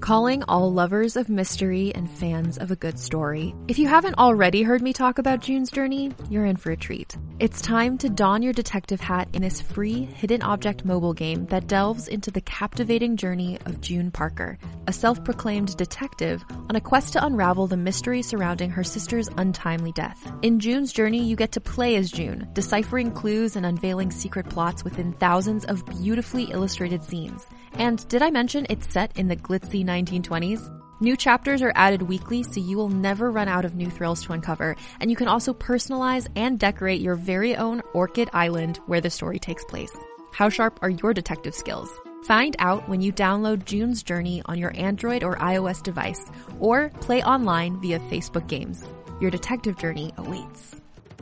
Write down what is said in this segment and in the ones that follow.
Calling all lovers of mystery and fans of a good story. If you haven't already heard me talk about June's Journey, you're in for a treat. It's time to don your detective hat in this free hidden object mobile game that delves into the captivating journey of June Parker, a self-proclaimed detective on a quest to unravel the mystery surrounding her sister's untimely death. In June's Journey, you get to play as June, deciphering clues and unveiling secret plots within thousands of beautifully illustrated scenes. And did I mention it's set in the glitzy 1920s? New chapters are added weekly, so you will never run out of new thrills to uncover, and you can also personalize and decorate your very own Orchid Island where the story takes place. How sharp are your detective skills? Find out when you download June's Journey on your Android or iOS device, or play online via Facebook Games. Your detective journey awaits.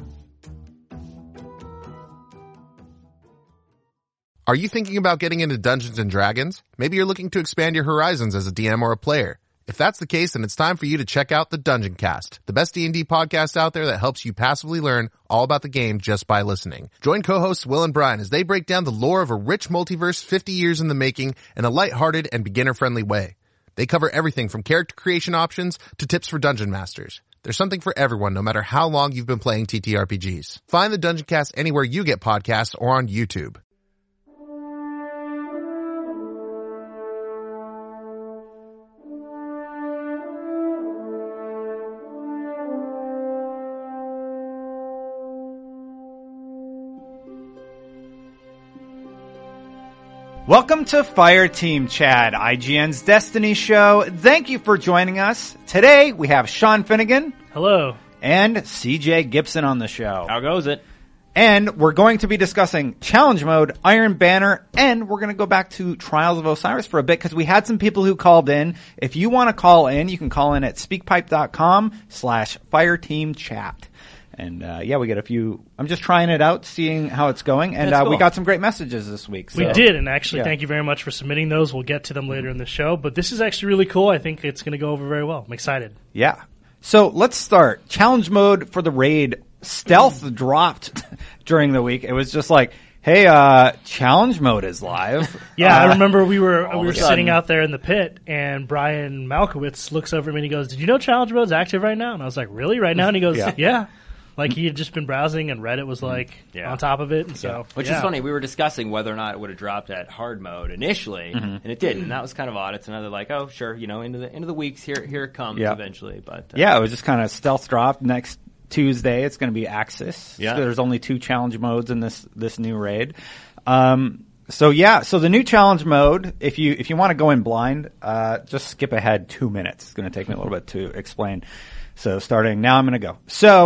Are you thinking about getting into Dungeons & Dragons? Maybe you're looking to expand your horizons as a DM or a player. If that's the case, then it's time for you to check out the Dungeon Cast, the best D&D podcast out there that helps you passively learn all about the game just by listening. Join co-hosts Will and Brian as they break down the lore of a rich multiverse 50 years in the making in a lighthearted and beginner-friendly way. They cover everything from character creation options to tips for dungeon masters. There's something for everyone, no matter how long you've been playing TTRPGs. Find the Dungeon Cast anywhere you get podcasts or on YouTube. Welcome to Fireteam Chat, IGN's Destiny show. Thank you for joining us. Today, we have Sean Finnegan. Hello. And CJ Gibson on the show. How goes it? And we're going to be discussing Challenge Mode, Iron Banner, and we're going to go back to Trials of Osiris for a bit because we had some people who called in. If you want to call in, you can call in at speakpipe.com/fireteamchat. And, we get a few, I'm just trying it out, seeing how it's going. And, cool. We got some great messages this week. So. We did. And actually, thank you very much for submitting those. We'll get to them later in the show. But this is actually really cool. I think it's going to go over very well. I'm excited. Yeah. So let's start. Challenge mode for the raid. Stealth dropped during the week. It was just like, hey, challenge mode is live. Yeah, I remember we were sitting out there in the pit, and Brian Malkowitz looks over at me and he goes, "Did you know challenge mode's active right now?" And I was like, "Really? Right now?" And he goes, "Yeah." Like, he had just been browsing, and Reddit was, like, on top of it. And so, Which is funny. We were discussing whether or not it would have dropped at hard mode initially, and it didn't. And that was kind of odd. It's another, like, oh, sure, into the weeks, here it comes eventually. But it was just kind of stealth dropped. Next Tuesday, it's going to be Axis. Yeah. So there's only 2 challenge modes in this new raid. So the new challenge mode, if you want to go in blind, just skip ahead 2 minutes. It's going to take me a little bit to explain. So starting now, I'm going to go. So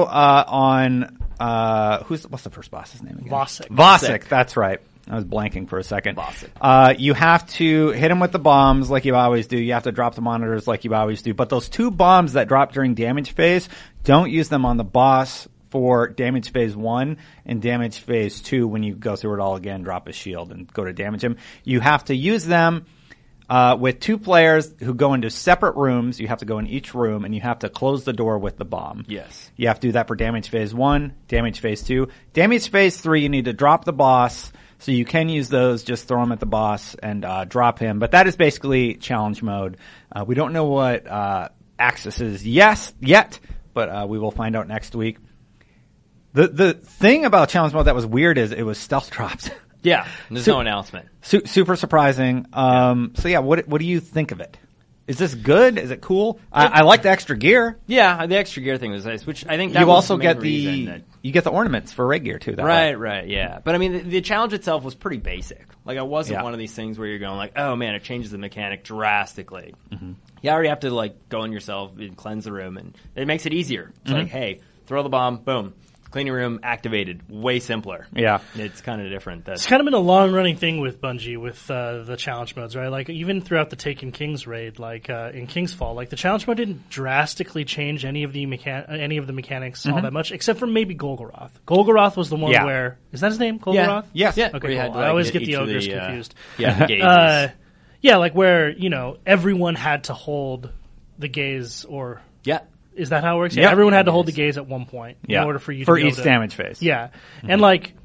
what's the first boss's name again? Vosik. That's right. I was blanking for a second. Vosik. You have to hit him with the bombs like you always do. You have to drop the monitors like you always do. But those 2 bombs that drop during damage phase, don't use them on the boss for damage phase 1 and damage phase 2 when you go through it all again, drop his shield and go to damage him. You have to use them with 2 players who go into separate rooms. You have to go in each room, and you have to close the door with the bomb. Yes. You have to do that for damage phase 1, damage phase 2. Damage phase 3, you need to drop the boss, so you can use those, just throw them at the boss and drop him. But that is basically challenge mode. We don't know what Axis is yet, but we will find out next week. The thing about challenge mode that was weird is it was stealth dropped. Yeah, there's no announcement. Super surprising. What do you think of it? Is this good? Is it cool? I like the extra gear. Yeah, the extra gear thing was nice, which I think that you was also the main get reason you get the ornaments for raid gear too. Right, yeah. But I mean, the challenge itself was pretty basic. Like, it wasn't one of these things where you're going like, oh man, it changes the mechanic drastically. Mm-hmm. You already have to like go in yourself and cleanse the room, and it makes it easier. It's like, hey, throw the bomb, boom. Cleaning room activated. Way simpler. Yeah. It's kind of different. It's kind of been a long-running thing with Bungie with the challenge modes, right? Like, even throughout the Taken Kings raid, like in King's Fall, like, the challenge mode didn't drastically change any of the mechanics all that much, except for maybe Golgoroth. Golgoroth was the one where... Is that his name, Golgoroth? Yeah. Yes. Yeah. Okay, cool. I always get the ogres confused. The gauges. Like where, everyone had to hold the gaze or... Yeah. Is that how it works? Yeah, everyone had to hold the gaze at one point in order for you to for each damage phase. Yeah. And like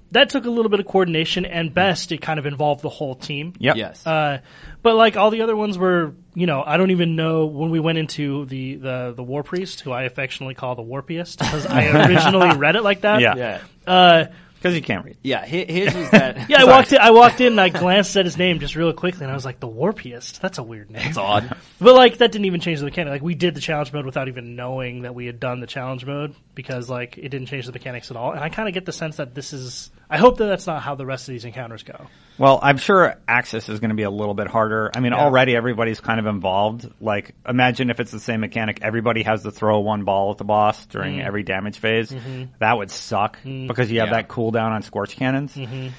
that took a little bit of coordination, and best, it kind of involved the whole team. Yep. Yes. But like all the other ones were, I don't even know when we went into the War Priest, who I affectionately call the Warpiest, because I originally read it like that. Yeah. Because you can't read. Yeah, his was that. Yeah, I walked in and I glanced at his name just real quickly, and I was like, the Warpiest? That's a weird name. It's odd. But like that didn't even change the mechanic. Like we did the challenge mode without even knowing that we had done the challenge mode, because like it didn't change the mechanics at all. And I kind of get the sense that I hope that that's not how the rest of these encounters go. Well, I'm sure Axis is going to be a little bit harder. I mean, already everybody's kind of involved. Like, imagine if it's the same mechanic. Everybody has to throw one ball at the boss during every damage phase. That would suck because you have that cooldown on Scorch Cannons.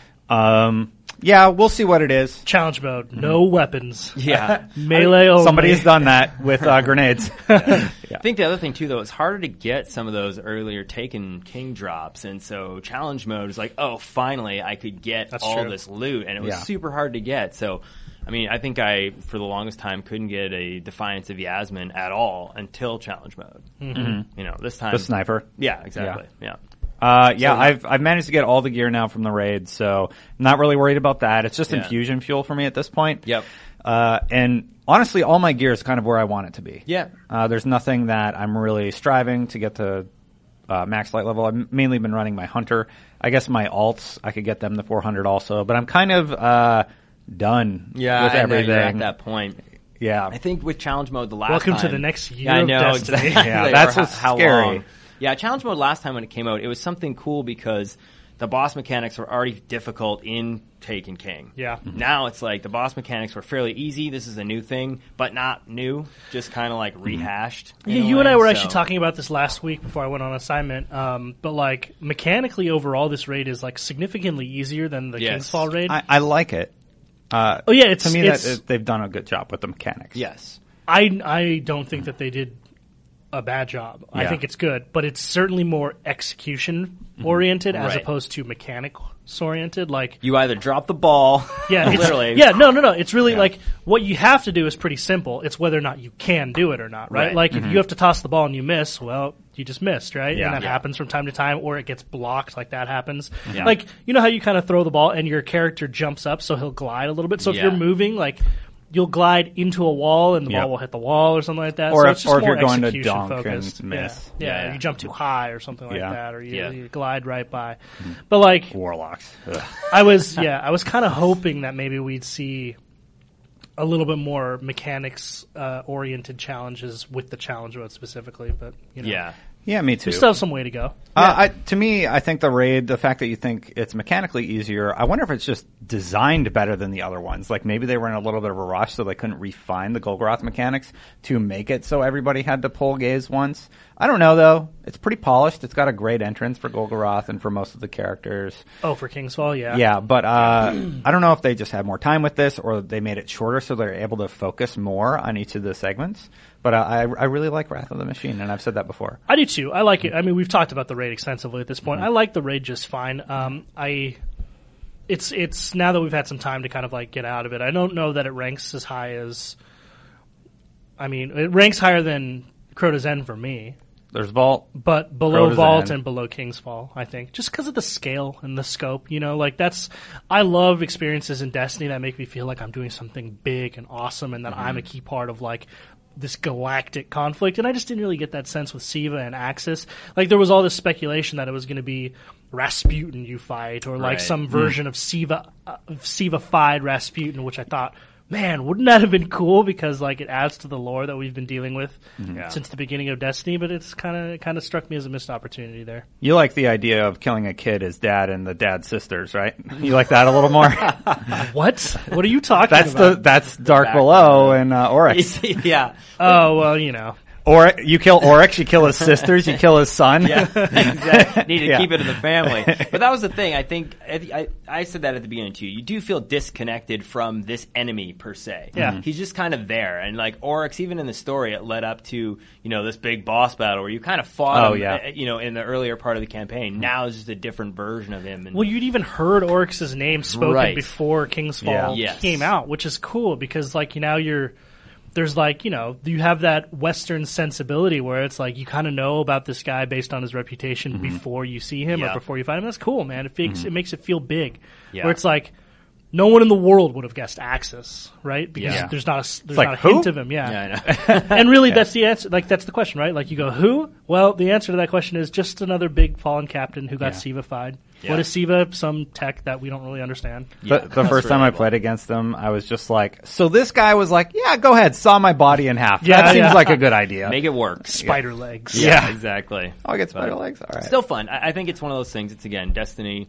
Yeah, we'll see what it is. Challenge mode, no weapons. Yeah. Melee only. Somebody's done that with grenades. I think the other thing, too, though, it's harder to get some of those earlier Taken King drops. And so challenge mode is like, oh, finally, I could get this loot. And it was super hard to get. So, I mean, I think for the longest time, couldn't get a Defiance of Yasmin at all until challenge mode. This time. The sniper. Yeah, exactly. Yeah. I've managed to get all the gear now from the raid, so I'm not really worried about that. It's just infusion fuel for me at this point. Yep. And honestly, all my gear is kind of where I want it to be. Yeah. There's nothing that I'm really striving to get to max light level. I've mainly been running my Hunter. I guess my alts, I could get them to 400 also, but I'm kind of done with everything. You're at that point. Yeah. I think with challenge mode the last Welcome time. to the next year I know, of Destiny. exactly. Yeah, that's what's scary. Long. Yeah, challenge mode last time when it came out, it was something cool because the boss mechanics were already difficult in Taken King. Yeah. Now it's like the boss mechanics were fairly easy. This is a new thing, but not new, just kind of like rehashed. Yeah, you and I were actually talking about this last week before I went on assignment. But like mechanically overall, this raid is like significantly easier than the King's Fall raid. I like it. To me, they've done a good job with the mechanics. Yes. I don't think that they did a bad job. I think it's good, but it's certainly more execution oriented as opposed to mechanics oriented. Like you either drop the ball, literally. No. It's really like what you have to do is pretty simple. It's whether or not you can do it or not, right? Like if you have to toss the ball and you miss, well, you just missed, right? Yeah. And that happens from time to time, or it gets blocked, like that happens. Yeah. Like you know how you kind of throw the ball and your character jumps up, so he'll glide a little bit. So if you're moving, like you'll glide into a wall and the ball will hit the wall or something like that. Or, so it's just if you're going to dunk focused. and miss. Yeah, you jump too high or something like that, or you glide right by. But like Warlocks. I was kind of hoping that maybe we'd see a little bit more mechanics oriented challenges with the challenge mode specifically, but Yeah, me too. We still have some way to go. To me, I think the raid, the fact that you think it's mechanically easier, I wonder if it's just designed better than the other ones. Like maybe they were in a little bit of a rush, so they couldn't refine the Golgoroth mechanics to make it so everybody had to pull gaze once. I don't know, though. It's pretty polished. It's got a great entrance for Golgoroth and for most of the characters. Oh, for King's Fall, yeah. Yeah, but I don't know if they just had more time with this or they made it shorter so they're able to focus more on each of the segments. But I really like Wrath of the Machine, and I've said that before. I do too. I like it. I mean, we've talked about the raid extensively at this point. I like the raid just fine. It's now that we've had some time to kind of like get out of it. I don't know that it ranks as high as. I mean, it ranks higher than Crota's End for me. There's Vault, but below Crota's Vault End. and below King's Fall, I think, just because of the scale and the scope. You know, like that's. I love experiences in Destiny that make me feel like I'm doing something big and awesome, and that I'm a key part of like this galactic conflict, and I just didn't really get that sense with Siva and Axis. Like there was all this speculation that it was going to be Rasputin you fight, or like some version of Siva-fied Rasputin, which I thought, man, wouldn't that have been cool? Because like it adds to the lore that we've been dealing with since the beginning of Destiny. But it's kind of struck me as a missed opportunity there. You like the idea of killing a kid, his dad, and the dad's sisters, right? You like that a little more? What? What are you talking about? That's Dark Below and Oryx. Yeah. Oh well, you know. Or you kill Oryx, you kill his sisters, you kill his son. Yeah, exactly. Need to keep it in the family. But that was the thing. I think I said that at the beginning too. You do feel disconnected from this enemy per se. Yeah, he's just kind of there. And like Oryx, even in the story, it led up to this big boss battle where you kind of fought him. In the earlier part of the campaign. Now it's just a different version of him. And well, you'd even heard Oryx's name spoken before King's Fall came out, which is cool because like now you're. there's like, you have that Western sensibility where it's like you kind of know about this guy based on his reputation before you see him or before you find him. That's cool, man. It makes it feel big. Yeah. Where it's like, no one in the world would have guessed Axis, right? Because there's not a hint of him. Yeah, I know. And really, that's the answer. Like, that's the question, right? Like, you go, who? Well, the answer to that question is just another big fallen captain who got Siva-fied. Yeah. What is Siva? Some tech that we don't really understand. The first time I played against them, I was just like, so this guy was like, yeah, go ahead, saw my body in half. That seems like a good idea. Make it work. Spider legs. Yeah, exactly. Oh, I get spider legs? All right. Still fun. I think it's one of those things. It's, again, Destiny.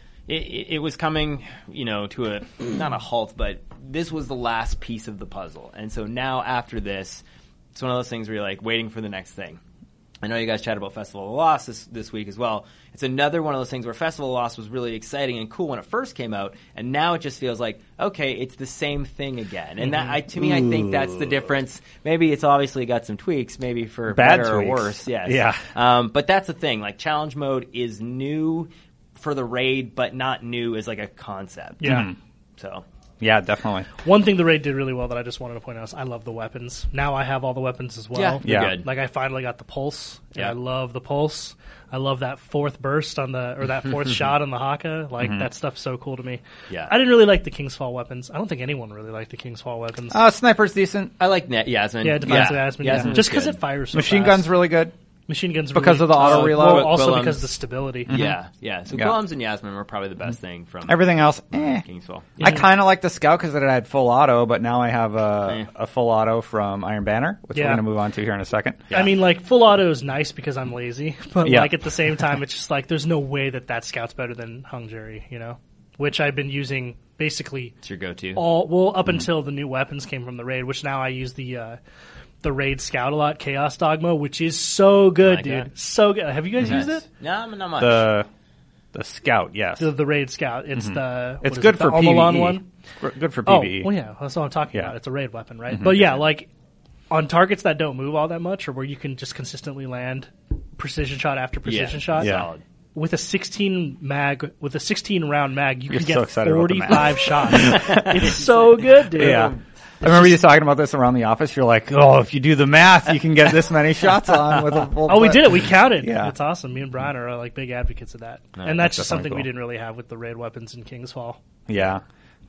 It was coming, to a, not a halt, but this was the last piece of the puzzle. And so now after this, it's one of those things where you're like waiting for the next thing. I know you guys chatted about Festival of Lost this week as well. It's another one of those things where Festival of Lost was really exciting and cool when it first came out, and now it just feels like, okay, it's the same thing again. And that, to me, I think that's the difference. Maybe it's obviously got some tweaks, maybe for better or worse. Yes. Yeah. But that's the thing. Like, challenge mode is new for the raid, but not new as like a concept. Yeah. So. Yeah, definitely. One thing the raid did really well that I just wanted to point out is I love the weapons. Now I have all the weapons as well. Yeah. Good. Like, I finally got the pulse. Yeah. I love the pulse. I love that fourth burst that fourth shot on the Haka. Like, that stuff's so cool to me. Yeah. I didn't really like the King's Fall weapons. I don't think anyone really liked the King's Fall weapons. Sniper's decent. I like Yasmin. Yeah, Yasmin. Just because it fires so Machine fast. gun's really good. Machine guns because of the auto reload. Well, also because of the stability. Yeah. So Quillums and Yasmin were probably the best thing from everything else. Kingsfall. I kind of like the Scout because it had full auto, but now I have a full auto from Iron Banner, which we're going to move on to here in a second. Yeah. I mean, like, full auto is nice because I'm lazy, but like at the same time, it's just like there's no way that Scout's better than Hung Jury, which I've been using basically. It's your go-to. Up until the new weapons came from the raid, which now I use the raid Scout a lot, Chaos Dogma, which is so good, dude. So good. Have you guys used it? No, not much. The Scout, yes. The raid Scout. It's it's good for PvE. One? Good for PvE. Oh, well, yeah, that's what I'm talking about. It's a raid weapon, right? But yeah, like on targets that don't move all that much, or where you can just consistently land precision shot after precision shot. Yeah. With a 16 round mag, you can so get 45 shots. It's so good, dude. Yeah. I remember you talking about this around the office. You're like, oh, if you do the math, you can get this many shots on with a full we did it. We counted. Yeah. It's awesome. Me and Brian are like big advocates of that. And that's just something we didn't really have with the raid weapons in King's Fall. Yeah.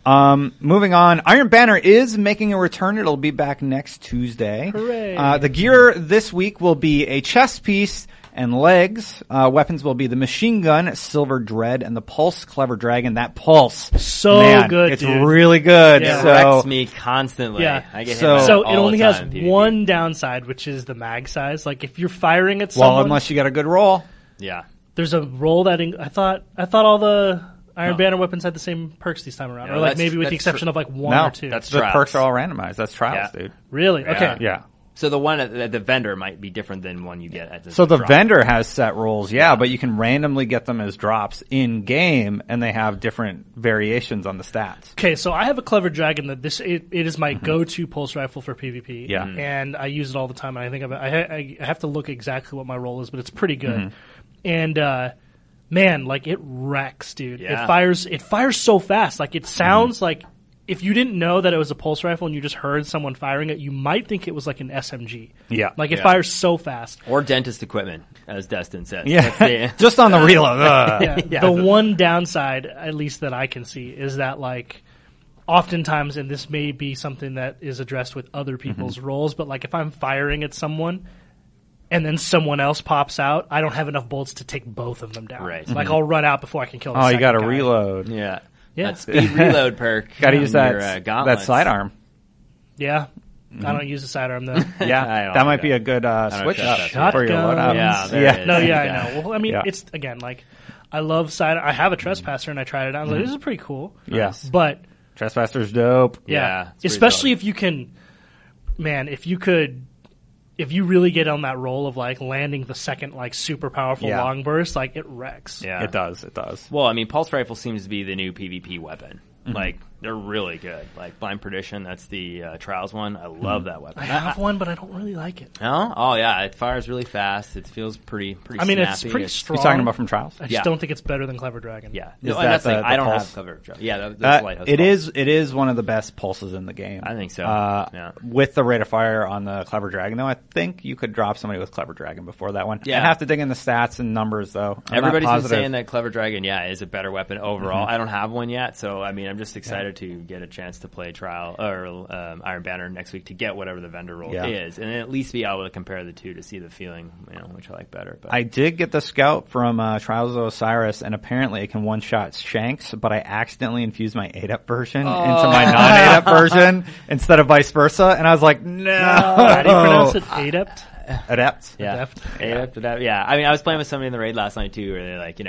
Moving on, Iron Banner is making a return. It'll be back next Tuesday. Hooray. The gear this week will be a chest piece and legs. Weapons will be the machine gun, Silver Dread, and the Pulse Clever Dragon. That Pulse, so good, it's dude. really good. It wrecks me constantly. Yeah. I get so hit it only has PvP. one downside, which is the mag size. Like, if you're firing at someone, unless you got a good roll. Yeah. There's a roll that I thought all the Iron Banner weapons had the same perks this time around, or like maybe with the exception of like one or two. That's the perks are all randomized. That's trials, dude. Really? Okay. Yeah. So the one at the vendor might be different than one you get at the So the drop. vendor has set rolls, but you can randomly get them as drops in game, and they have different variations on the stats. Okay, so I have a Clever Dragon that it is my go-to pulse rifle for PvP. Yeah. And I use it all the time. And I think I have to look exactly what my roll is, but it's pretty good. And man, like, it wrecks, dude. Yeah. It fires so fast. Like, it sounds like if you didn't know that it was a pulse rifle and you just heard someone firing it, you might think it was like an SMG. Yeah. Like, it fires so fast. Or dentist equipment, as Destin says. Yeah. Just on the reload. The one downside, at least that I can see, is that, like, oftentimes, and this may be something that is addressed with other people's roles, but like, if I'm firing at someone and then someone else pops out, I don't have enough bullets to take both of them down. Right. Like, I'll run out before I can kill the Oh, you second got to guy. reload. Yeah. Yeah. That speed reload perk. Got to use your, that gauntlets. sidearm. Yeah. I don't use the sidearm, though. Yeah, that might be a good switch Shotguns. for your loadout. Yeah, No, I know. Well, I mean, it's, again, like, I love sidearm. I have a Trespasser, and I tried it out. I was like, this is pretty cool. Yes. But Trespasser's dope. Yeah, especially if you can, man, if you really get on that roll of like landing the second like super powerful long burst, like, it wrecks. Yeah, it does. Well, I mean, pulse rifle seems to be the new PvP weapon. Like, They're really good. Like Blind Perdition, that's the Trials one. I love that weapon. I have one, but I don't really like it. No? Oh, yeah. It fires really fast. It feels pretty I mean, snappy. it's pretty strong. You're talking about from Trials? I just don't think it's better than Clever Dragon. Yeah. Is No, that I don't pulse? have Clever Dragon. Yeah, that's Lighthouse it Pulse. It is one of the best pulses in the game. I think so. Yeah. With the rate of fire on the Clever Dragon, though, I think you could drop somebody with Clever Dragon before that one. Yeah. I'd have to dig in the stats and numbers, though. Everybody's been saying that Clever Dragon, is a better weapon overall. I don't have one yet, so I mean, I'm just excited to get a chance to play Trial or Iron Banner next week to get whatever the vendor role is, and at least be able to compare the two to see the feeling, which I like better. But I did get the Scout from Trials of Osiris, and apparently it can one-shot Shanks, but I accidentally infused my 8-up version into my non-8-up version instead of vice versa, and I was like, no. How do you pronounce it? Adept? Adept. Yeah. Adept. Yeah. I mean, I was playing with somebody in the raid last night too, where they're like,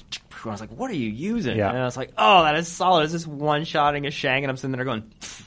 I was like, what are you using? Yeah. And I was like, oh, that is solid. It's just one-shotting a Shank, and I'm sitting there going,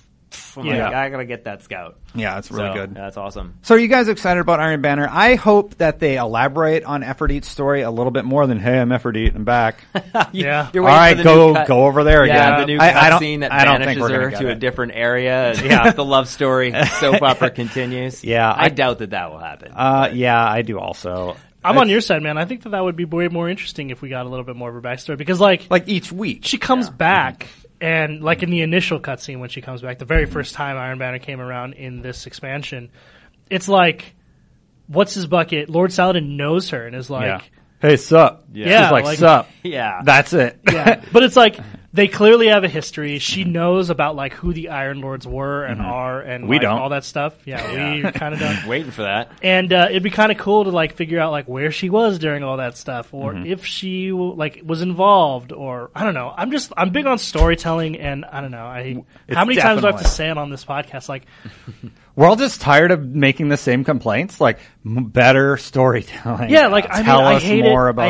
I'm like, I gotta get that Scout. Yeah, it's really good. That's awesome. So are you guys excited about Iron Banner? I hope that they elaborate on Ephrodite's story a little bit more than, hey, I'm Ephrodite, I'm back. Yeah. You're All right, go over there again. The new cutscene that banishes we're her gonna to get a it. different area. Yeah. The love story soap opera continues. Yeah. I doubt that will happen. Yeah, I do also. I'm on your side, man. I think that would be way more interesting if we got a little bit more of her backstory because, like each week she comes back, and like in the initial cutscene when she comes back, the very first time Iron Banner came around in this expansion, it's like, what's his bucket? Lord Saladin knows her and is like, hey, sup? Yeah, She's like, like, sup? Yeah, that's it. Yeah, but it's like they clearly have a history. She knows about like who the Iron Lords were and are, and We like, don't. all that stuff. Yeah, we kind of don't. Waiting for that. And it'd be kind of cool to like figure out like where she was during all that stuff, or if she like was involved, or I don't know. I'm big on storytelling, and I don't know. How many times do I have to say it on this podcast? Like, we're all just tired of making the same complaints. Like better storytelling. yeah, like I mean, Tell I us hate more it. about.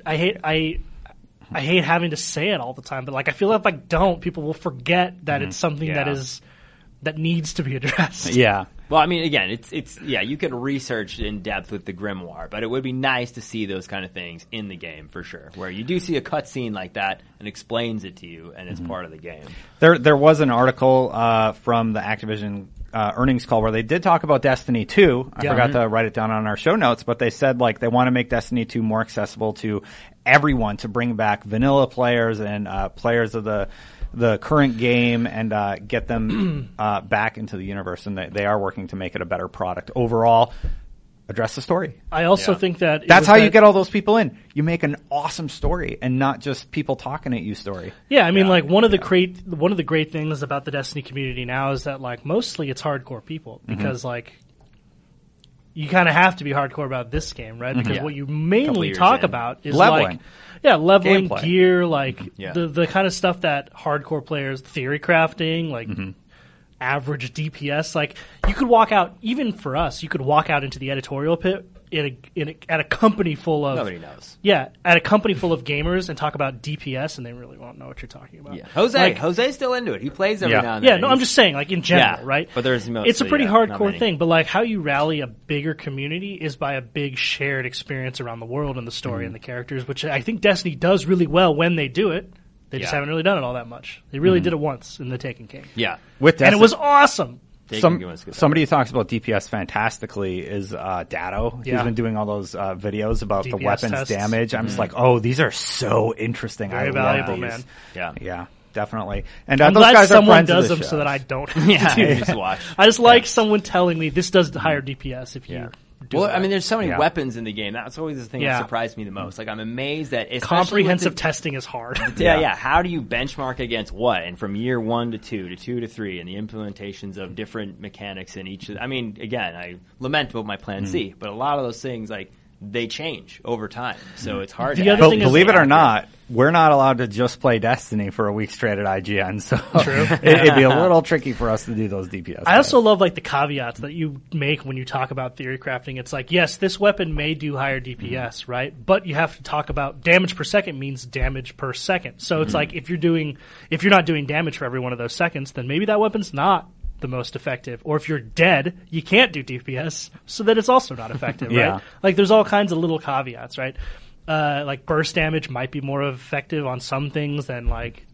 I hate having to say it all the time, but like I feel like if I don't, people will forget that it's something that needs to be addressed. Yeah. Well, I mean, again, it's you could research in depth with the Grimoire, but it would be nice to see those kind of things in the game for sure, where you do see a cutscene like that and explains it to you, and it's part of the game. There was an article from the Activision earnings call where they did talk about Destiny 2. I forgot to write it down on our show notes, but they said like they want to make Destiny 2 more accessible to everyone, to bring back vanilla players and players of the current game and get them back into the universe. And they are working to make it a better product overall. Address the story. I also think that that's how you get all those people in. You make an awesome story and not just people talking at you story. Yeah, I mean, like one of the great things about the Destiny community now is that like mostly it's hardcore people because like you kind of have to be hardcore about this game, right? Because what you mainly talk about is leveling. Leveling, Gameplay. gear, like the kind of stuff that hardcore players, theory crafting, like average DPS. Like you could walk out, even for us, you could walk out into the editorial pit at a company full of Nobody knows. Yeah, at a company full of gamers and talk about DPS, and they really won't know what you're talking about. Yeah. Jose's still into it. He plays every now and yeah, then. no, I'm just saying, like in general, right? But there's mostly, it's a pretty not hardcore many. thing. But like how you rally a bigger community is by a big shared experience around the world and the story and the characters, which I think Destiny does really well when they do it. They just haven't really done it all that much. They really did it once in the Taken King. Yeah. With Destiny, And it was awesome. Somebody who talks about DPS fantastically is Datto. He's been doing all those videos about the DPS weapons tests. damage. I'm just like, oh, these are so interesting. Very I valuable, love these. man. Yeah, definitely. And I'm those glad guys someone are friends does of them the so that I don't. Yeah, you just watch. I just like someone telling me this does higher DPS if you do Well, that. I mean, there's so many weapons in the game. That's always the thing that Yeah. surprised me the most. Like, I'm amazed that especially comprehensive with the, testing is hard. Yeah. How do you benchmark against what? And from year 1 to 2 to 2 to 3, and the implementations of different mechanics in each. I mean, again, I lament about my Plan C, but a lot of those things, like, they change over time, so it's hard. The to other actually thing is- Believe it or accurate. not, we're not allowed to just play Destiny for a week straight at IGN, so True. it'd be a little tricky for us to do those DPS. I also love like the caveats that you make when you talk about theory crafting. It's like, yes, this weapon may do higher DPS, right? But you have to talk about damage per second means damage per second. So it's like if you're not doing damage for every one of those seconds, then maybe that weapon's not the most effective. Or if you're dead, you can't do DPS, so that it's also not effective, Yeah. right? Like there's all kinds of little caveats, right? Like burst damage might be more effective on some things than like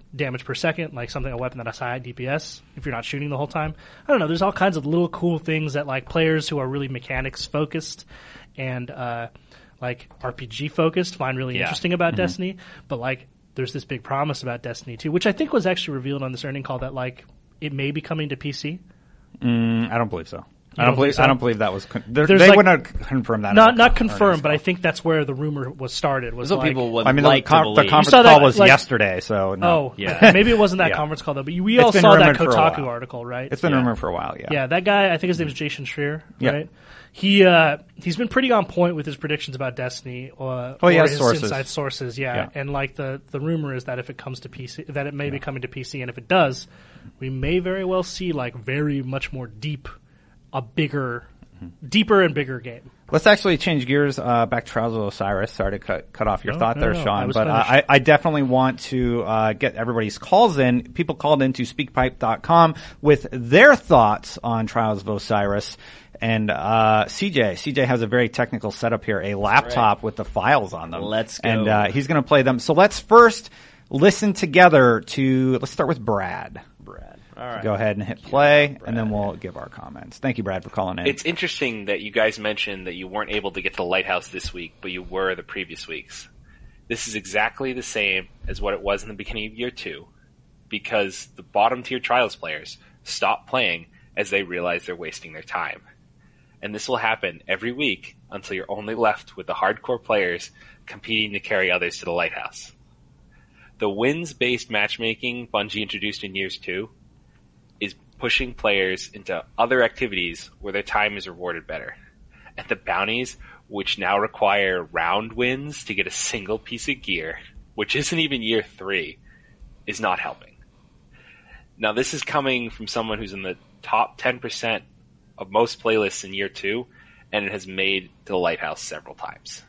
damage per second, like a weapon that has high DPS if you're not shooting the whole time. I don't know. There's all kinds of little cool things that like players who are really mechanics focused and like RPG focused find really interesting about Destiny. But like there's this big promise about Destiny 2, which I think was actually revealed on this earning call that like it may be coming to PC. I don't believe so. I don't believe that was. They like, would not confirm that. Not confirmed, but I think that's where the rumor was started. Was like, people would the conference call was yesterday, so no. Oh, yeah. Maybe it wasn't that conference call though. But we all saw that Kotaku article, right? It's been rumored for a while. Yeah, that guy. I think his name is Jason Schreier, right? He's been pretty on point with his predictions about Destiny. Or his inside sources, And like the rumor is that if it comes to PC, that it may be coming to PC, and if it does, we may very well see like very much more deeper and bigger game. Let's actually change gears back to Trials of Osiris. Sorry to cut off your thought there, Sean. But I definitely want to get everybody's calls in. People called into speakpipe.com with their thoughts on Trials of Osiris. And CJ has a very technical setup here, a laptop with the files on them. Let's go. And he's going to play them. So let's first listen together let's start with Brad. All right. Go ahead and hit play, and then we'll give our comments. Thank you, Brad, for calling in. It's interesting that you guys mentioned that you weren't able to get to the Lighthouse this week, but you were the previous weeks. This is exactly the same as what it was in the beginning of year 2, because the bottom-tier Trials players stop playing as they realize they're wasting their time. And this will happen every week until you're only left with the hardcore players competing to carry others to the Lighthouse. The wins-based matchmaking Bungie introduced in years 2 is pushing players into other activities where their time is rewarded better. And the bounties, which now require round wins to get a single piece of gear, which isn't even year 3, is not helping. Now this is coming from someone who's in the top 10% of most playlists in year 2, and it has made to the Lighthouse several times.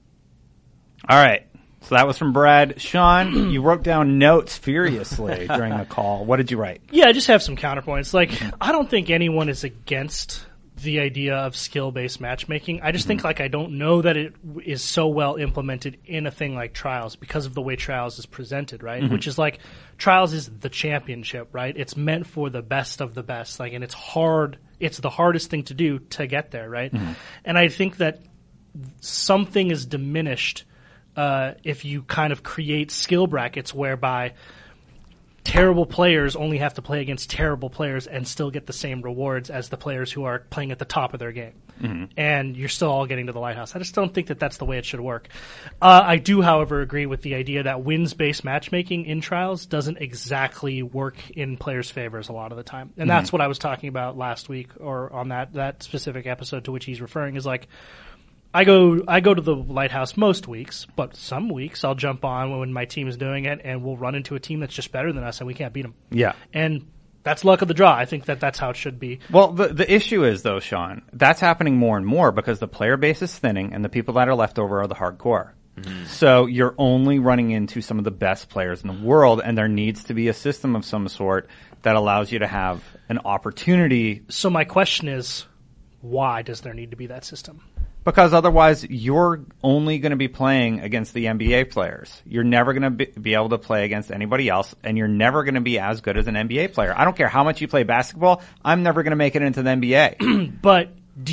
All right. So that was from Brad. Sean, you wrote down notes furiously during the call. What did you write? Yeah, I just have some counterpoints. Like, I don't think anyone is against the idea of skill-based matchmaking. I just think, like, I don't know that it is so well implemented in a thing like Trials because of the way Trials is presented, right? Which is like, Trials is the championship, right? It's meant for the best of the best, like, and it's hard. It's the hardest thing to do to get there, right? And I think that something is diminished if you kind of create skill brackets whereby terrible players only have to play against terrible players and still get the same rewards as the players who are playing at the top of their game. And you're still all getting to the Lighthouse. I just don't think that that's the way it should work. I do, however, agree with the idea that wins-based matchmaking in Trials doesn't exactly work in players' favors a lot of the time. And that's what I was talking about last week, or on that specific episode to which he's referring, is like, I go to the Lighthouse most weeks, but some weeks I'll jump on when my team is doing it, and we'll run into a team that's just better than us, and we can't beat them. Yeah. And that's luck of the draw. I think that's how it should be. Well, the issue is, though, Sean, that's happening more and more because the player base is thinning, and the people that are left over are the hardcore. So you're only running into some of the best players in the world, and there needs to be a system of some sort that allows you to have an opportunity. So my question is, why does there need to be that system? Because otherwise, you're only going to be playing against the NBA players. You're never going to be able to play against anybody else, and you're never going to be as good as an NBA player. I don't care how much you play basketball. I'm never going to make it into the NBA. But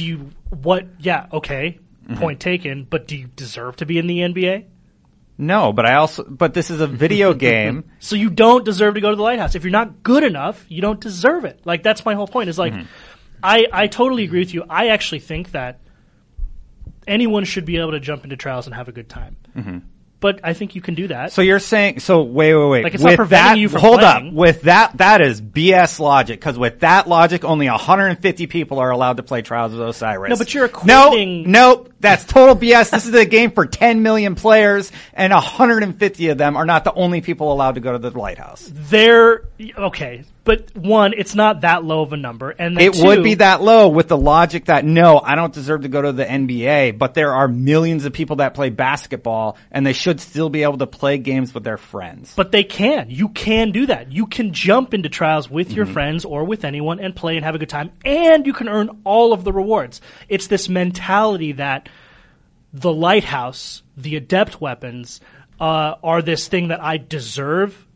point taken, but do you deserve to be in the NBA? No, but this is a video game. So you don't deserve to go to the Lighthouse. If you're not good enough, you don't deserve it. Like, that's my whole point, is like, I totally agree with you. I actually think that anyone should be able to jump into Trials and have a good time. But I think you can do that. So you're saying, wait. Like, it's not preventing you from playing. Hold up. With that is BS logic, because with that logic, only 150 people are allowed to play Trials of Osiris. No, but you're equating... Nope. That's total BS. This is a game for 10 million players, and 150 of them are not the only people allowed to go to the Lighthouse. Okay. But one, it's not that low of a number, and then it would be that low with the logic that no, I don't deserve to go to the NBA, but there are millions of people that play basketball, and they should still be able to play games with their friends. But they can. You can do that. You can jump into Trials with your friends or with anyone and play and have a good time, and you can earn all of the rewards. It's this mentality that the Lighthouse, the Adept weapons, are this thing that I deserve.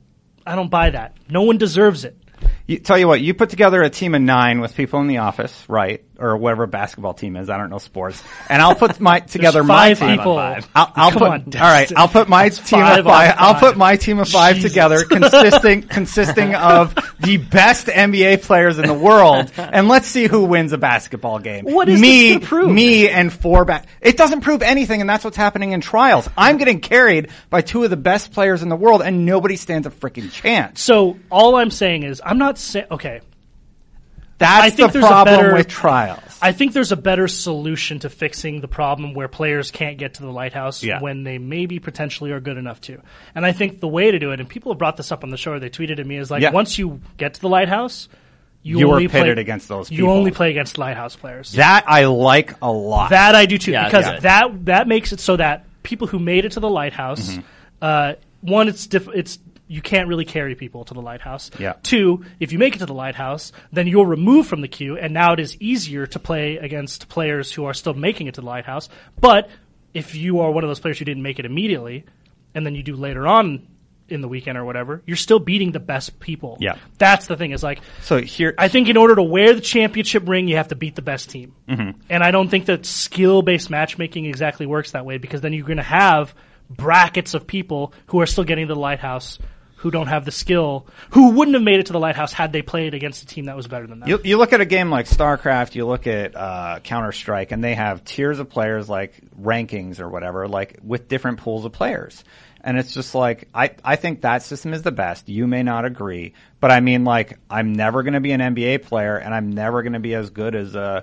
don't buy that. No one deserves it. Tell you what, you put together a team of 9 with people in the office, right? Or whatever a basketball team is. I don't know sports. And I'll put together my team. People. I'll put my team of 5. I'll put my team of 5 together, consisting of the best NBA players in the world, and let's see who wins a basketball game. What is this gonna prove? Me and 4 It doesn't prove anything, and that's what's happening in trials. I'm getting carried by 2 of the best players in the world, and nobody stands a freaking chance. So all I'm saying is, I'm not saying, okay. That's the problem with trials. I think there's a better solution to fixing the problem where players can't get to the lighthouse when they maybe potentially are good enough to. And I think the way to do it, and people have brought this up on the show, or they tweeted at me, is like once you get to the lighthouse, you are pitted against those people. You only play against lighthouse players. That I like a lot. That I do too, because that makes it so that people who made it to the lighthouse, one, it's you can't really carry people to the lighthouse. Yeah. 2, if you make it to the lighthouse, then you're removed from the queue, and now it is easier to play against players who are still making it to the lighthouse. But if you are one of those players who didn't make it immediately, and then you do later on in the weekend or whatever, you're still beating the best people. Yeah. That's the thing. Is like, so here, I think in order to wear the championship ring, you have to beat the best team. Mm-hmm. And I don't think that skill-based matchmaking exactly works that way, because then you're going to have brackets of people who are still getting to the lighthouse who don't have the skill, who wouldn't have made it to the lighthouse had they played against a team that was better than them. You look at a game like StarCraft, you look at Counter-Strike, and they have tiers of players, like rankings or whatever, like with different pools of players. And it's just like, I think that system is the best. You may not agree, but I mean, like, I'm never going to be an NBA player, and I'm never going to be as good as a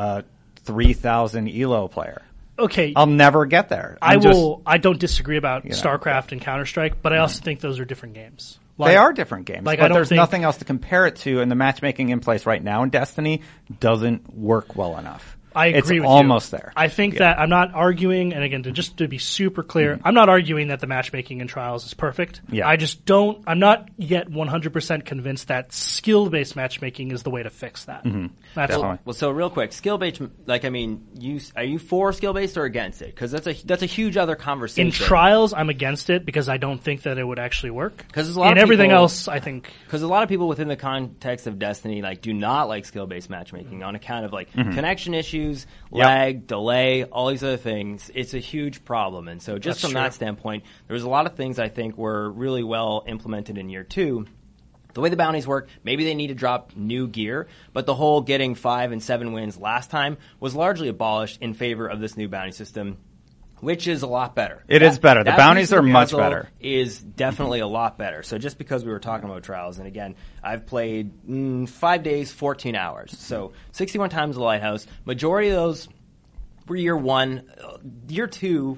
3,000 ELO player. Okay, I'll never get there. I don't disagree about StarCraft and Counter-Strike, but I also think those are different games. Like, they are different games, but there's nothing else to compare it to, and the matchmaking in place right now in Destiny doesn't work well enough. I agree with you. It's almost there. I think that I'm not arguing, and again, just to be super clear, I'm not arguing that the matchmaking in Trials is perfect. Yeah. I'm not yet 100% convinced that skill-based matchmaking is the way to fix that. Mm-hmm. That's all. Well, so real quick, skill-based, like, I mean, are you for skill-based or against it? Because that's a huge other conversation. In Trials, I'm against it because I don't think that it would actually work. Because in everything else, I think. Because a lot of people within the context of Destiny, like, do not like skill-based matchmaking on account of, like, connection issues, lag, delay, all these other things. It's a huge problem. And so just from that standpoint, there was a lot of things I think were really well implemented in year 2. The way the bounties work, maybe they need to drop new gear, but the whole getting 5 and 7 wins last time was largely abolished in favor of this new bounty system, which is a lot better. It is better. The bounties are much better. Is definitely a lot better. So just because we were talking about Trials, and again, I've played 5 days, 14 hours. So 61 times the Lighthouse. Majority of those were year 1. Year 2...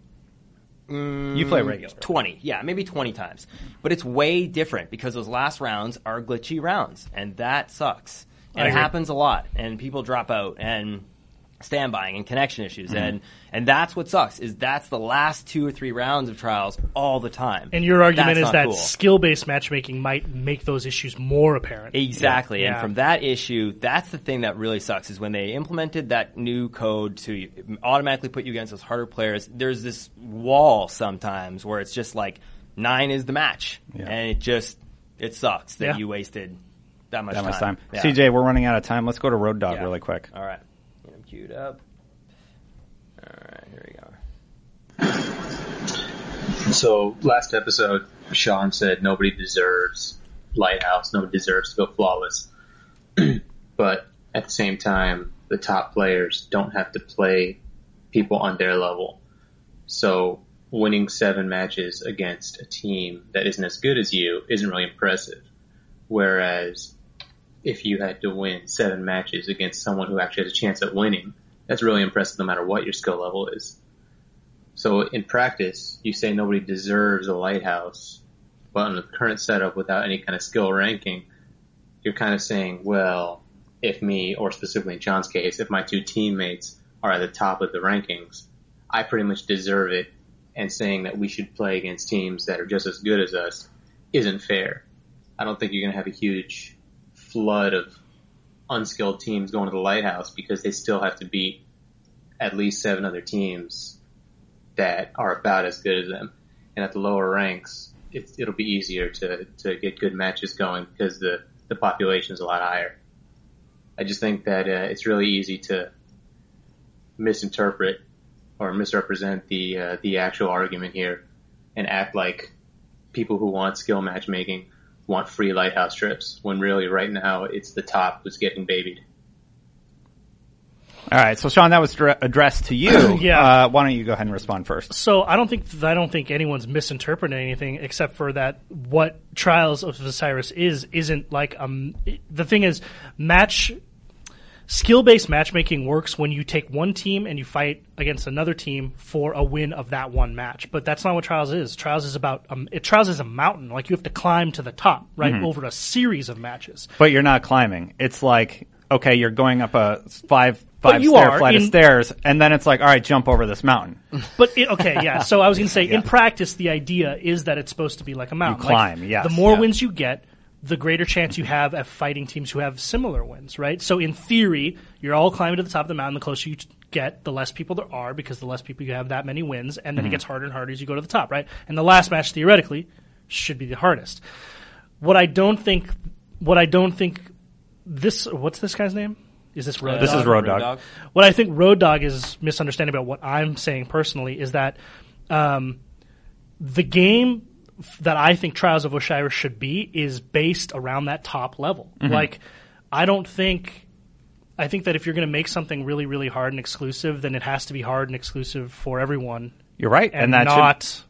you play regular. 20. Yeah, maybe 20 times. But it's way different because those last rounds are glitchy rounds, and that sucks. And it happens a lot, and people drop out, and standbying and connection issues, and that's what sucks, is that's the last 2 or 3 rounds of Trials all the time. And your argument is that skill-based matchmaking might make those issues more apparent. Exactly, and from that issue, that's the thing that really sucks, is when they implemented that new code to automatically put you against those harder players, there's this wall sometimes where it's just like 9 is the match, and it sucks that you wasted that much time. Yeah. CJ, we're running out of time. Let's go to Road Dog really quick. All right. Get him queued up. All right, here we go. So, last episode, Sean said nobody deserves Lighthouse, nobody deserves to go flawless. But at the same time, the top players don't have to play people on their level. So, winning 7 matches against a team that isn't as good as you isn't really impressive. Whereas, if you had to win 7 matches against someone who actually has a chance at winning, that's really impressive no matter what your skill level is. So in practice, you say nobody deserves a Lighthouse, but in the current setup without any kind of skill ranking, you're kind of saying, well, if me, or specifically in John's case, if my 2 teammates are at the top of the rankings, I pretty much deserve it, and saying that we should play against teams that are just as good as us isn't fair. I don't think you're going to have a huge flood of unskilled teams going to the Lighthouse because they still have to beat at least 7 other teams that are about as good as them. And at the lower ranks, it'll be easier to get good matches going because the population is a lot higher. I just think that it's really easy to misinterpret or misrepresent the actual argument here and act like people who want skill matchmaking want free lighthouse trips when really right now it's the top who's getting babied. All right, so Sean, that was addressed to you. Yeah. Why don't you go ahead and respond first? So I don't think anyone's misinterpreting anything except for that what Trials of Osiris isn't like the thing is skill-based matchmaking works when you take one team and you fight against another team for a win of that one match. But that's not what Trials is. Trials is about Trials is a mountain. Like you have to climb to the top, right, over a series of matches. But you're not climbing. It's like, okay, you're going up a five flight of stairs, and then it's like, all right, jump over this mountain. But so I was going to say, in practice, the idea is that it's supposed to be like a mountain. You climb, like, yes. The more wins you get, the greater chance you have of fighting teams who have similar wins, right? So in theory, you're all climbing to the top of the mountain. The closer you get, the less people there are, because the less people you have, that many wins, and then it gets harder and harder as you go to the top, right? And the last match, theoretically, should be the hardest. What I don't think this, what's this guy's name? Is this Road Dogg? This is Road Dogg. What I think Road Dogg is misunderstanding about what I'm saying personally is that the game that I think Trials of Osiris should be is based around that top level. Like, I think that if you're going to make something really, really hard and exclusive, then it has to be hard and exclusive for everyone. You're right, and that not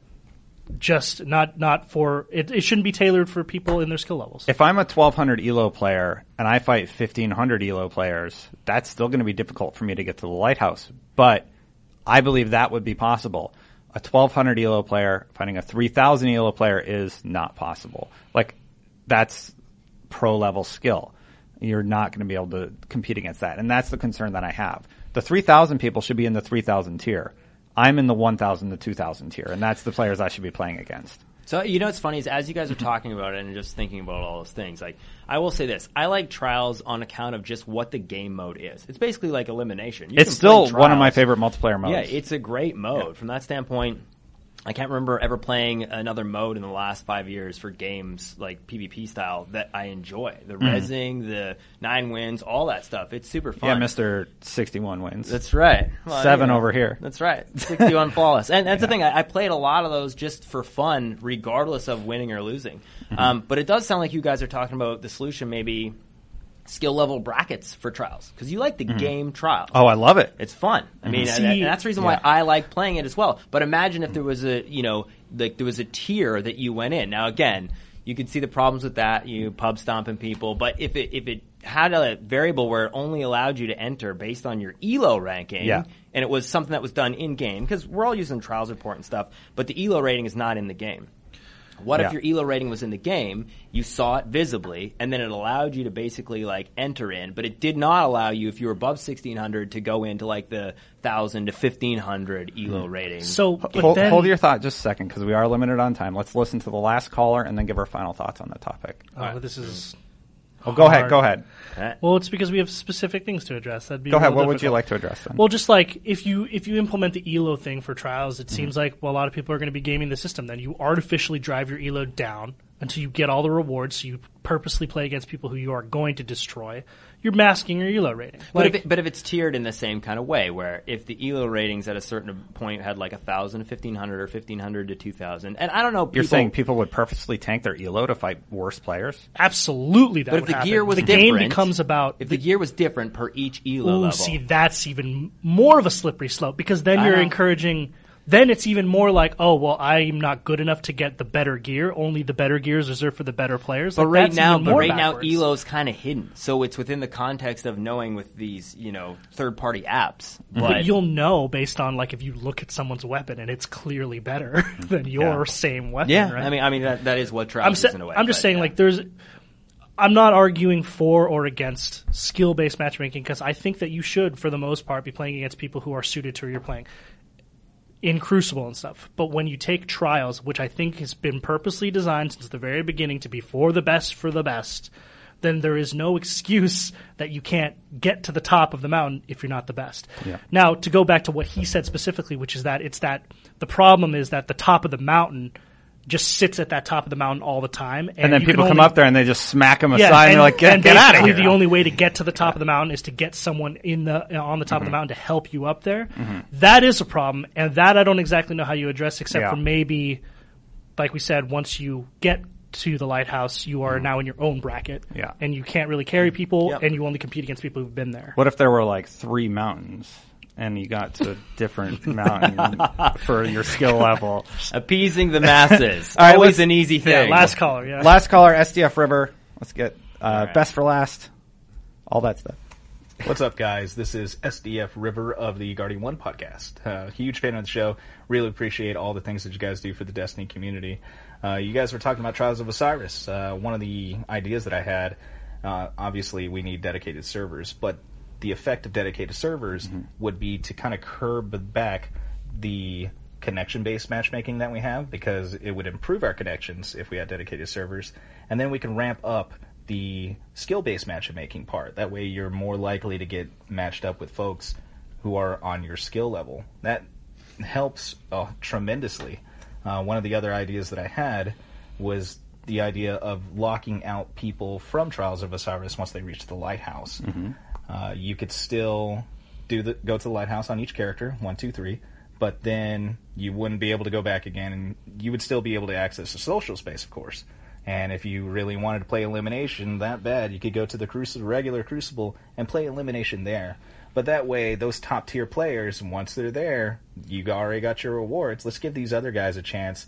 for it shouldn't be tailored for people in their skill levels. If I'm a 1200 ELO player and I fight 1500 ELO players, that's still going to be difficult for me to get to the lighthouse. But I believe that would be possible. A 1200 ELO player fighting a 3000 ELO player is not possible. Like, that's pro level skill. You're not going to be able to compete against that. And that's the concern that I have. The 3000 people should be in the 3000 tier. I'm in the 1,000 to 2,000 tier, and that's the players I should be playing against. So, you know what's funny is as you guys are talking about it and just thinking about all those things, like, I will say this. I like Trials on account of just what the game mode is. It's basically like elimination. It's still one of my favorite multiplayer modes. Yeah, it's a great mode. Yeah. From that standpoint, I can't remember ever playing another mode in the last 5 years for games like PvP style that I enjoy. The rezzing, the 9 wins, all that stuff. It's super fun. Yeah, Mr. 61 wins. That's right. Well, 7 over here. That's right. 61 flawless. And that's the thing. I played a lot of those just for fun, regardless of winning or losing. But it does sound like you guys are talking about the solution maybe skill level brackets for Trials, because you like the game Trials. Oh, I love it. It's fun. I mean, and that's the reason why I like playing it as well. But imagine if there was there was a tier that you went in. Now, again, you could see the problems with that, pub stomping people. But if it had a variable where it only allowed you to enter based on your ELO ranking, and it was something that was done in game, because we're all using Trials Report and stuff, but the ELO rating is not in the game. What if your ELO rating was in the game, you saw it visibly, and then it allowed you to basically like enter in, but it did not allow you, if you were above 1600, to go into like the 1000 to 1500 ELO rating. So hold your thought just a second, because we are limited on time. Let's listen to the last caller and then give our final thoughts on the topic. This is... Go ahead. Well, it's because we have specific things to address. That'd be go ahead. What difficult. Would you like to address then? Well, just like if you implement the ELO thing for Trials, it seems like a lot of people are going to be gaming the system. Then you artificially drive your ELO down until you get all the rewards. So you purposely play against people who you are going to destroy. You're masking your ELO rating. But if it's tiered in the same kind of way, where if the ELO ratings at a certain point had like 1,000 to 1,500 or 1,500 to 2,000, and I don't know. You're saying people would purposely tank their ELO to fight worse players? Absolutely, but if the gear was different, game becomes about if the gear was different per each ELO level. See, that's even more of a slippery slope, because then you're encouraging. Then it's even more like, oh, well, I'm not good enough to get the better gear. Only the better gear is reserved for the better players. But right now ELO's kind of hidden, so it's within the context of knowing with these, third-party apps. But you'll know based on like if you look at someone's weapon and it's clearly better than your same weapon. Yeah, right? I mean that is what Trials is in a way. I'm just saying like I'm not arguing for or against skill-based matchmaking, because I think that you should, for the most part, be playing against people who are suited to who you're playing. In Crucible and stuff. But when you take Trials, which I think has been purposely designed since the very beginning to be for the best, then there is no excuse that you can't get to the top of the mountain if you're not the best. Yeah. Now, to go back to what he said specifically, which is that the problem is that the top of the mountain just sits at that top of the mountain all the time. And then people come up there and they just smack them aside and they're like, get out of here. The only way to get to the top of the mountain is to get someone on the top of the mountain to help you up there. That is a problem, and that I don't exactly know how you address, except for maybe, like we said, once you get to the lighthouse, you are now in your own bracket, and you can't really carry people, and you only compete against people who've been there. What if there were like 3 mountains? And you got to a different mountain for your skill level. Appeasing the masses. All right, always an easy thing. Last caller, Last caller, SDF River. Let's get best for last. All that stuff. What's up, guys? This is SDF River of the Guardian 1 podcast. Huge fan of the show. Really appreciate all the things that you guys do for the Destiny community. You guys were talking about Trials of Osiris. One of the ideas that I had, obviously we need dedicated servers, but the effect of dedicated servers would be to kind of curb back the connection-based matchmaking that we have, because it would improve our connections if we had dedicated servers, and then we can ramp up the skill-based matchmaking part. That way you're more likely to get matched up with folks who are on your skill level. That helps tremendously. One of the other ideas that I had was the idea of locking out people from Trials of Osiris once they reach the lighthouse. You could still go to the lighthouse on each character, 1, 2, 3, but then you wouldn't be able to go back again, and you would still be able to access the social space, of course. And if you really wanted to play Elimination that bad, you could go to the regular Crucible and play Elimination there. But that way, those top-tier players, once they're there, you already got your rewards. Let's give these other guys a chance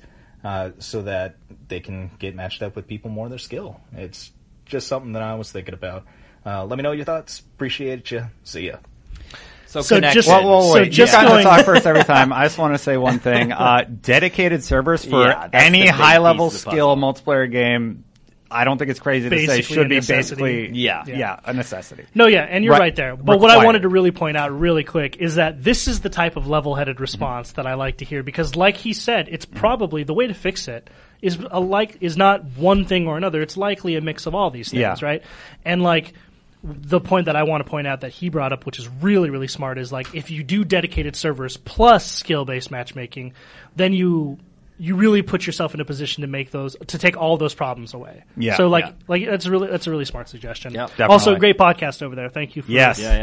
so that they can get matched up with people more of their skill. It's just something that I was thinking about. Let me know your thoughts. Appreciate you. See ya. So just wait. You got to talk first every time. I just want to say one thing. Dedicated servers for any high-level skill multiplayer game, I don't think it's crazy to say should be basically a necessity. No, and you're right there. But what I wanted to really point out really quick is that this is the type of level-headed response that I like to hear, because like he said, it's probably the way to fix it is not one thing or another. It's likely a mix of all these things, right? And like the point that I want to point out that he brought up, which is really, really smart, is like if you do dedicated servers plus skill-based matchmaking, then you really put yourself in a position to take all those problems away. Yeah. So like that's a really smart suggestion. Yep. Also, great podcast over there. Thank you for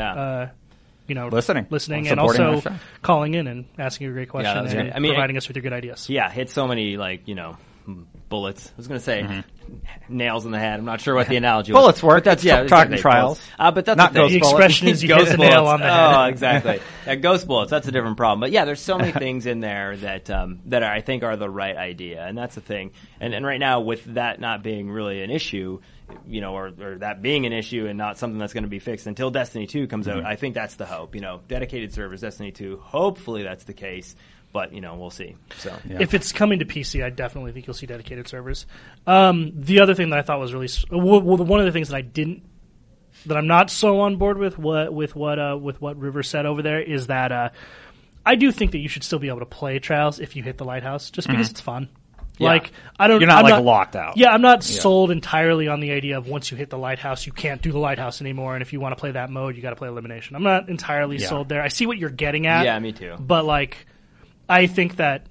listening and also calling in and asking a great question and providing us with your good ideas. Yeah, hit so many bullets. I was going to say nails in the head. I'm not sure what the analogy was. Bullets work. But that's talking trials. But that's not the expression is you hit the nail on the head. Oh, exactly. Ghost bullets. That's a different problem. But yeah, there's so many things in there that I think are the right idea, and that's the thing. And right now, with that not being really an issue, or that being an issue and not something that's going to be fixed until Destiny 2 comes out, I think that's the hope. Dedicated servers, Destiny 2. Hopefully, that's the case. But, we'll see. So if it's coming to PC, I definitely think you'll see dedicated servers. The other thing that I thought was really one of the things that I'm not so on board with what River said over there is that I do think that you should still be able to play Trials if you hit the lighthouse, just because it's fun. Yeah. You're not locked out. Yeah, I'm not sold entirely on the idea of once you hit the lighthouse, you can't do the lighthouse anymore, and if you want to play that mode, you got to play Elimination. I'm not entirely sold there. I see what you're getting at. Yeah, me too. But I think that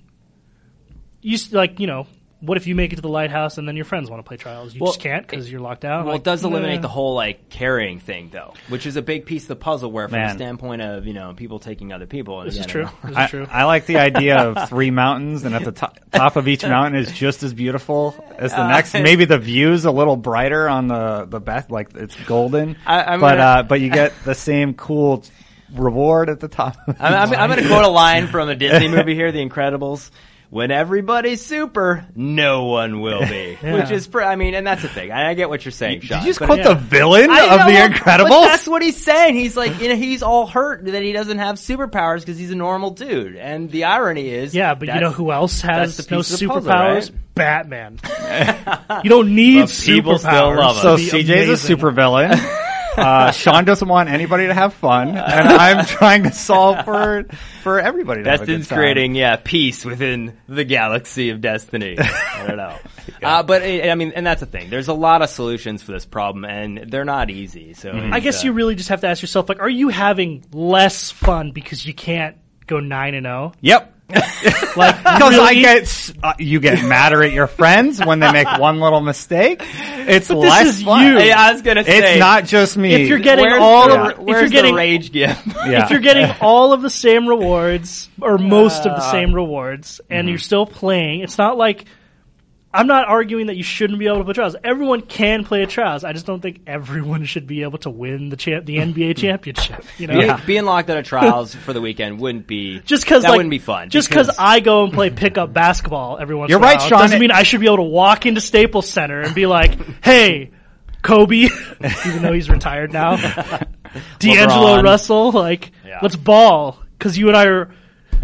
what if you make it to the lighthouse and then your friends want to play Trials? You just can't because you're locked out. Well, it does eliminate the whole carrying thing, though, which is a big piece of the puzzle. Where, from the standpoint of people taking other people, this is true. I like the idea of 3 mountains, and at the top of each mountain is just as beautiful as the next. Maybe the view's a little brighter on the back, like it's golden. But you get the same cool reward at the top. I'm going to quote a line from a Disney movie here, The Incredibles. When everybody's super, no one will be. Which is, and that's the thing. I get what you're saying, Sean. Did you just quote the villain of The Incredibles? But that's what he's saying. He's like, he's all hurt that he doesn't have superpowers because he's a normal dude. And the irony is, but you know who else has no superpowers? Right? Batman. You don't need superpowers. So CJ's a supervillain. Sean doesn't want anybody to have fun, and I'm trying to solve for everybody to have a good time. Creating, peace within the galaxy of Destiny. I don't know. But, and that's the thing. There's a lot of solutions for this problem, and they're not easy. So I guess you really just have to ask yourself, are you having less fun because you can't go 9-0? Yep. Like, Because really? You get madder at your friends when they make one little mistake. It's But less this is fun. you. Yeah, I was gonna say It's not just me. If you're getting where's all the, of, if where's you're getting the rage gift? Yeah. if you're getting all of the same rewards or most of the same rewards, and you're still playing, it's not like. I'm not arguing that you shouldn't be able to play Trials. Everyone can play Trials. I just don't think everyone should be able to win the NBA championship. You know, Being locked out of Trials for the weekend wouldn't be wouldn't be fun. Just because I go and play pickup basketball every once You're in a while right, Sean. doesn't mean I should be able to walk into Staples Center and be like, "Hey, Kobe," even though he's retired now, D'Angelo LeBron. Russell, like, let's ball because you and I are.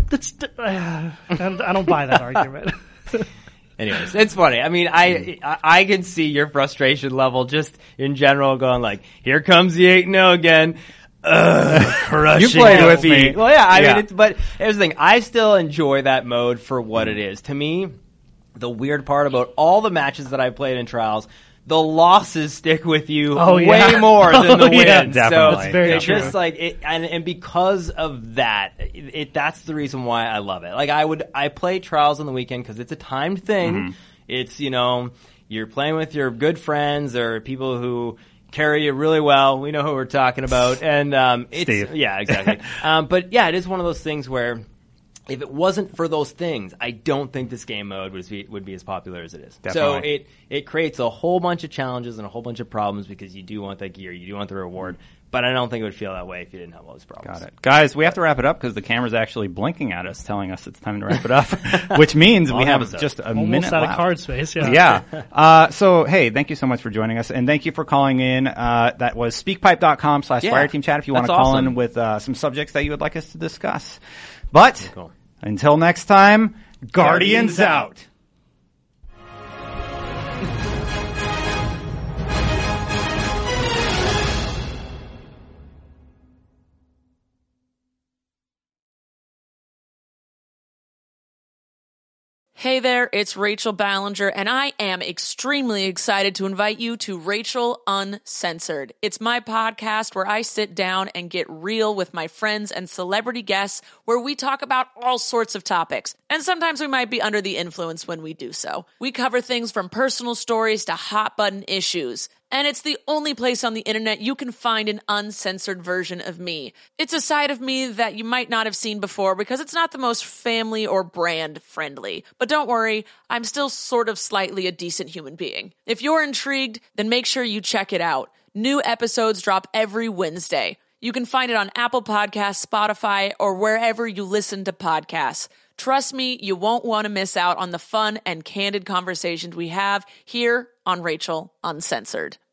I don't buy that argument. Anyways, it's funny. I mean, I can see your frustration level just in general going like, here comes the 8-0 again. Crushing. You played with me. Well, yeah, I mean, but here's the thing. I still enjoy that mode for what it is. To me, the weird part about all the matches that I played in Trials, the losses stick with you way more than the wins. Definitely. So That's very it's true. just like it, and because of that, that's the reason why I love it. Like I play Trials on the weekend because it's a timed thing. It's, you're playing with your good friends or people who carry you really well. We know who we're talking about, and it's Steve. Yeah, exactly. But yeah, it is one of those things where. If it wasn't for those things, I don't think this game mode would be as popular as it is. Definitely. So it creates a whole bunch of challenges and a whole bunch of problems because you do want that gear, you do want the reward, but I don't think it would feel that way if you didn't have all those problems. Got it. Guys, we have to wrap it up because the camera's actually blinking at us, telling us it's time to wrap it up, which means we have just a minute Almost out left. of card space. Yeah. Yeah. So, hey, thank you so much for joining us, and thank you for calling in. That was speakpipe.com/fireteamchat if you want to call in with some subjects that you would like us to discuss. But until next time, Guardians out. Hey there, it's Rachel Ballinger, and I am extremely excited to invite you to Rachel Uncensored. It's my podcast where I sit down and get real with my friends and celebrity guests where we talk about all sorts of topics. And sometimes we might be under the influence when we do so. We cover things from personal stories to hot button issues. And it's the only place on the internet you can find an uncensored version of me. It's a side of me that you might not have seen before because it's not the most family or brand friendly. But don't worry, I'm still sort of slightly a decent human being. If you're intrigued, then make sure you check it out. New episodes drop every Wednesday. You can find it on Apple Podcasts, Spotify, or wherever you listen to podcasts. Trust me, you won't want to miss out on the fun and candid conversations we have here on Rachel Uncensored.